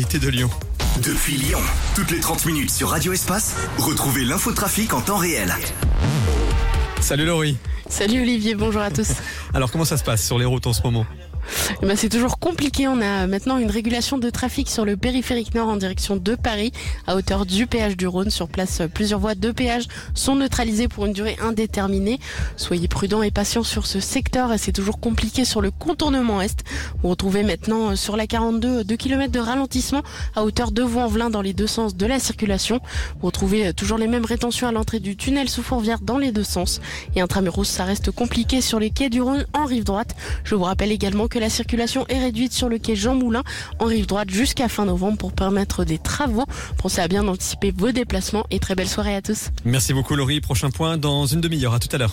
l'actualité de Lyon. Depuis Lyon, toutes les 30 minutes sur Radio Espace, retrouvez l'infotrafic en temps réel. Salut Laurie. Salut Olivier, bonjour à tous. Alors comment ça se passe sur les routes en ce moment ? C'est toujours compliqué. On a maintenant une régulation de trafic sur le périphérique nord en direction de Paris, à hauteur du péage du Rhône. Sur place, plusieurs voies de péage sont neutralisées pour une durée indéterminée. Soyez prudents et patients sur ce secteur. C'est toujours compliqué sur le contournement est. Vous retrouvez maintenant sur la 42 2 km de ralentissement à hauteur de Vaux-en-Velin dans les deux sens de la circulation. Vous retrouvez toujours les mêmes rétentions à l'entrée du tunnel sous Fourvière dans les deux sens. Et intramuros, ça reste compliqué sur les quais du Rhône en rive droite. Je vous rappelle également que la circulation est réduite sur le quai Jean Moulin en rive droite jusqu'à fin novembre pour permettre des travaux. Pensez à bien anticiper vos déplacements et très belle soirée à tous. Merci beaucoup Laurie. Prochain point dans une demi-heure. À tout à l'heure.